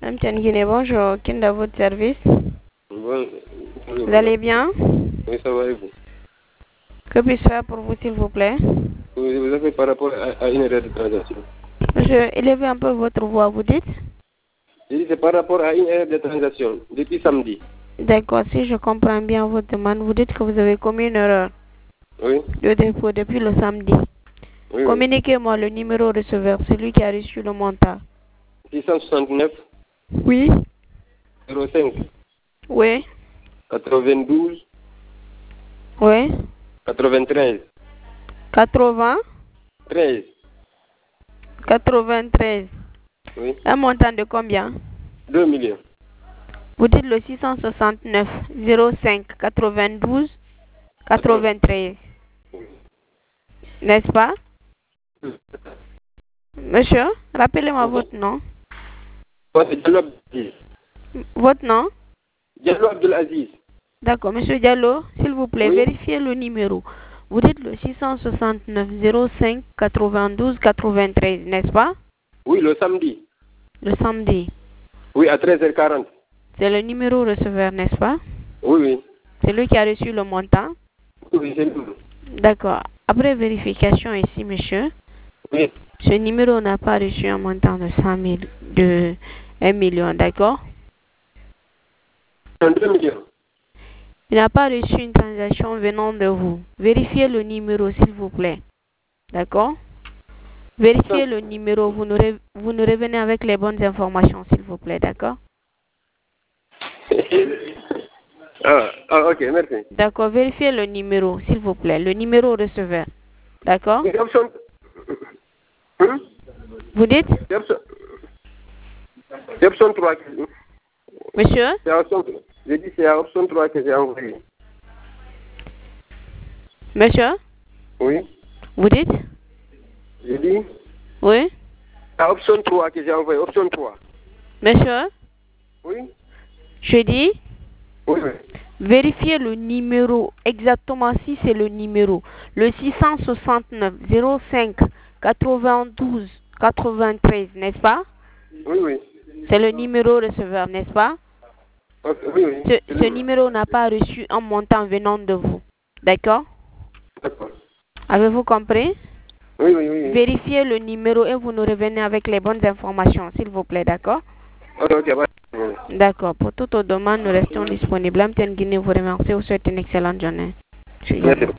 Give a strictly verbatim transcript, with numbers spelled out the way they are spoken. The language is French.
Madame Tianguine, bonjour. Qui est à votre service? Bon, Vous allez bien? oui, ça va et vous? Que puis-je faire pour vous, s'il vous plaît? Vous vous avez par rapport à, à une erreur de transaction. Je élevez un peu votre voix, vous dites? Je dis c'est par rapport à une erreur de transaction depuis samedi. D'accord, si je comprends bien votre demande, vous dites que vous avez commis une erreur Oui, de dépôt depuis le samedi. oui, oui. Communiquez-moi le numéro receveur, celui qui a reçu le montant. six cent soixante-neuf Oui. zéro cinq Oui. quatre-vingt-douze Oui. quatre-vingt-treize quatre-vingts. treize. quatre-vingt-treize. Oui, Un montant de combien? deux millions. Vous dites le six cent soixante-neuf zéro cinq quatre-vingt-douze quatre-vingt-treize. N'est-ce pas? Monsieur, rappelez-moi votre nom. Moi, c'est Diallo Abdelaziz. Votre nom? Diallo Abdelaziz. D'accord, monsieur Diallo, s'il vous plaît, Oui. vérifiez le numéro. Vous dites le six cent soixante-neuf zéro cinq quatre-vingt-douze quatre-vingt-treize, n'est-ce pas? Oui, le samedi. Le samedi. Oui, à treize heures quarante. C'est le numéro receveur, n'est-ce pas? Oui, oui. C'est lui qui a reçu le montant. Oui, c'est lui. D'accord. Après vérification ici, monsieur, Oui. ce numéro n'a pas reçu un montant de cent mille, de un million, d'accord? deux millions. Il n'a pas reçu une transaction venant de vous. Vérifiez le numéro, s'il vous plaît. D'accord? Vérifiez le numéro, vous nous, re- vous nous revenez avec les bonnes informations, s'il vous plaît, d'accord? Ah, ah, ok, merci. D'accord, vérifiez le numéro, s'il vous plaît, le numéro receveur. D'accord? C'est option... Hum? Vous dites? C'est option... c'est option trois. que- Monsieur? C'est option... J'ai dit c'est à option trois que j'ai envoyé. Monsieur? Oui. Vous dites? J'ai dit Oui? à option trois que j'ai envoyé. Option trois. Monsieur? Oui. Je dis? Oui, oui. Vérifiez le numéro, exactement si c'est le numéro. Le six cent soixante-neuf zéro cinq quatre-vingt-douze quatre-vingt-treize, n'est-ce pas? Oui, oui. C'est le numéro receveur, n'est-ce pas? Ok, oui, oui. Ce, C'est ce lui. numéro n'a pas reçu un montant venant de vous. D'accord? D'accord. Avez-vous compris? Oui, oui, oui. Vérifiez le numéro et vous nous revenez avec les bonnes informations, s'il vous plaît, d'accord? Ok, ok, bye. D'accord. Pour toute autre demande, nous restons disponibles. Amtienne Guinée vous remercie. Vous souhaite une excellente journée. Merci.